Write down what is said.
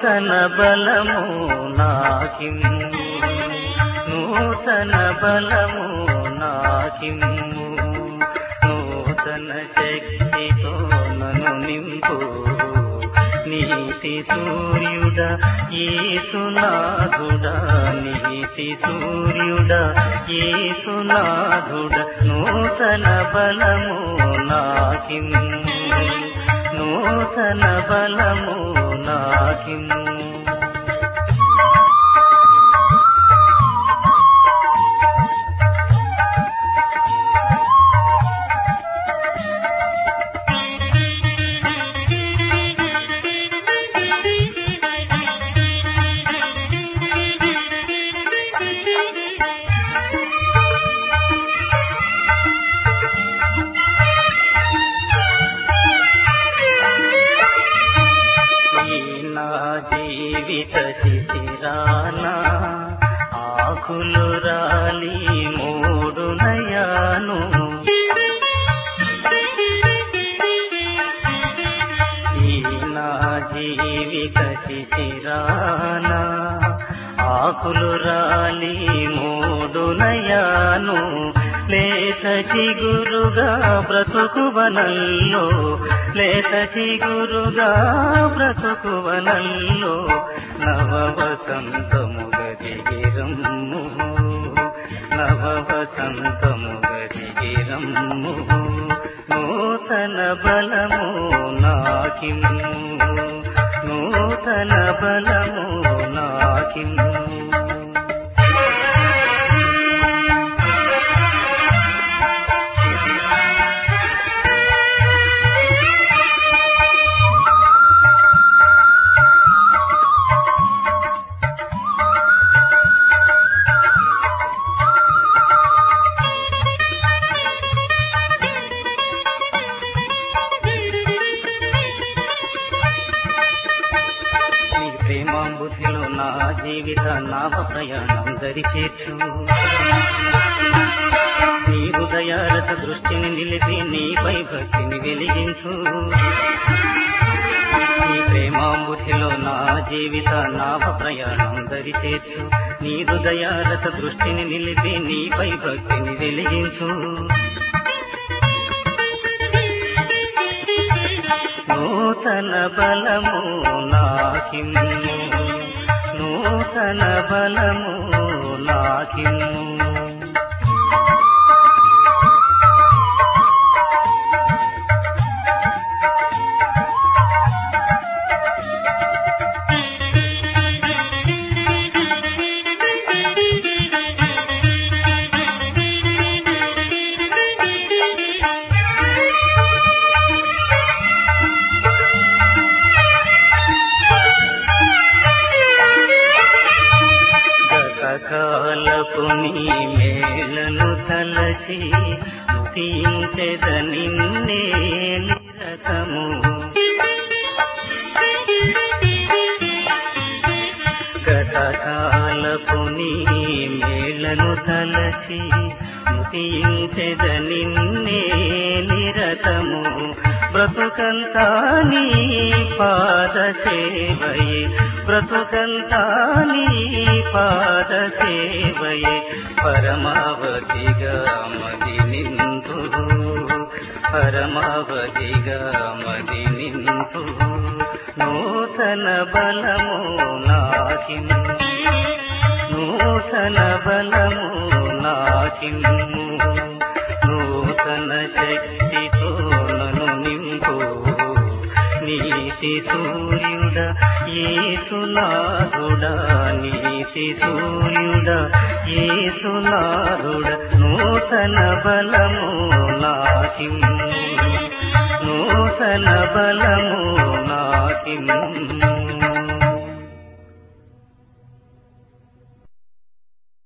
నూతన బలము నాకిమ్ము, నూతన బలము నాకిమ్ము, నూతన శక్తితో నన్ను నింపు. నీతి సూర్యుడా యేసునాథుడా, నీతి సూర్యుడా యేసునాథుడా, నూతన బలము నాకిమ్ము, నూతన బలము నాకిమ్ము. జీవిత శిశిరానా ఆకులు రాలి మూడునయాను, ఈ నా జీవిత శిశిరానా ఆకులు రాలి మూడునయాను, లేత చిగురుగా బ్రతుకువనల్లో, లేత చిగురుగా బ్రతుకువనల్లో, నవ వసంతముగదిగిరమ్ము, నవ వసంతముగదిగిరమ్ము, నూతన బలము నాకిమ్ము, నూతన బలము నాకిమ్ము. ప్రేమాంబుధిలో నా జీవిత నావ ప్రయాణం దరిచేర్చు, నీ హృదయారత దృష్టిని నిలిపి నీపై భక్తిని వెలిగించు. నీ ప్రేమాంబుధిలో నా జీవిత నావ ప్రయాణం దరిచేర్చు, నీ హృదయారత దృష్టిని నిలిపి నీపై భక్తిని వెలిగించు. నూతన బలము నాకిమ్ము, నూతన బలము నాకిమ్ము. కాలపు నీ మేలను తలచి స్తుతించెద నిన్నే నిరతము, గతకాలపు నీ మేలను తలచి స్తుతించెద నిన్నే నిరతము, బ్రతుకంతా నీ పాద సేవయే, బ్రతుకంతా నీ పాద సేవయే, పరమావధిగా మది నింపు, పరమావధిగా మది నింపు. నూతన బలము నాకిమ్ము, నూతన బలము నాకిమ్ము, నూతన శక్తితో నన్ను నింపు. నీతి సూర్యుడా యేసునాథుడా, నీతి సూర్యుడా యేసునాథుడా, నూతన బలము నాకిమ్ము, నూతన బలము నాకిమ్ము.